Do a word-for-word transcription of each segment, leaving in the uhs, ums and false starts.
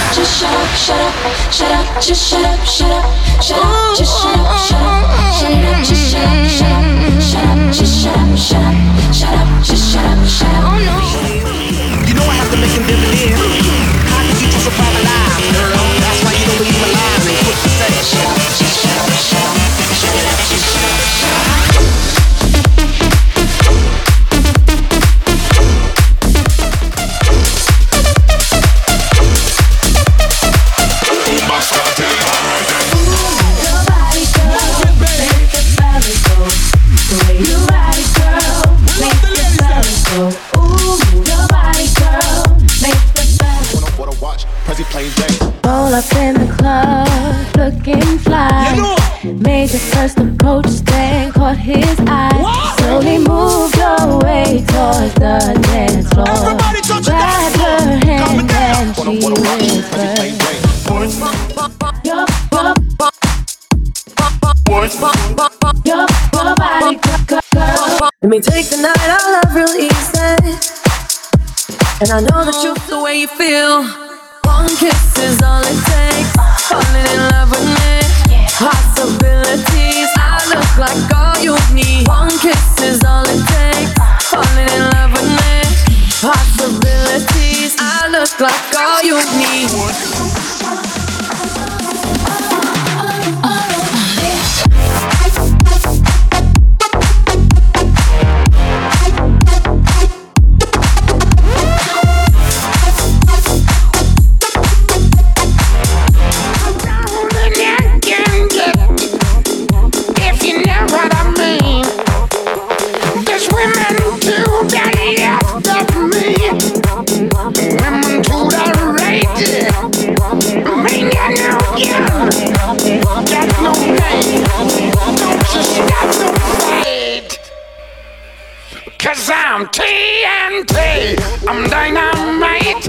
just shut up, shut up, shut up, just shut up, shut up, shut up, just shut up, shut up, shut up, just shut up, shut up, shut up, just shut up, shut up, shut up, just shut up, shut up. Oh no. You know I have to make him debonair. How can you just survive alive, girl? That's why you don't believe my lies. They put the say, shut up, just shut up, shut up, shut up, just shut up, shut up. Roll up in the club, looking fly. You know. Made your first approach, then caught his eye. What? Slowly moved your way towards the dance floor. Everybody touch the Grab dance floor. her hand Calm it down. and she whispered, your, your, your body, girl. Let me take the night, I love real easy. And I know that you, the way you feel. One kiss is all it takes. Falling in love with me. Possibilities, I look like all you need. One kiss is all it takes. Falling in love with me. Possibilities, I look like all you need. Cause I'm T N T, I'm dynamite.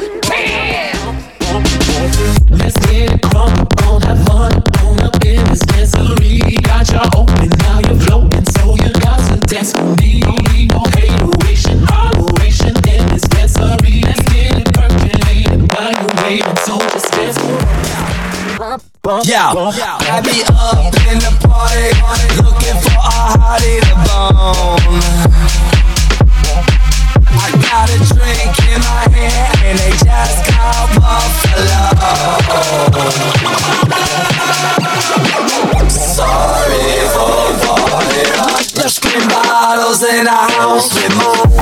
Let's get it crunk on, have fun, on up in this dancery. Got you open, now you're floating, so you got to dance with me. No hateration, holleration in this dancery. Let's get it percolated while you're waiting, so just dance for it. Yeah, grab me up in the party, looking for a hottie to bone. I got a drink in my hand and they just call Buffalo. Sorry for party. Let's spin bottles in the house with my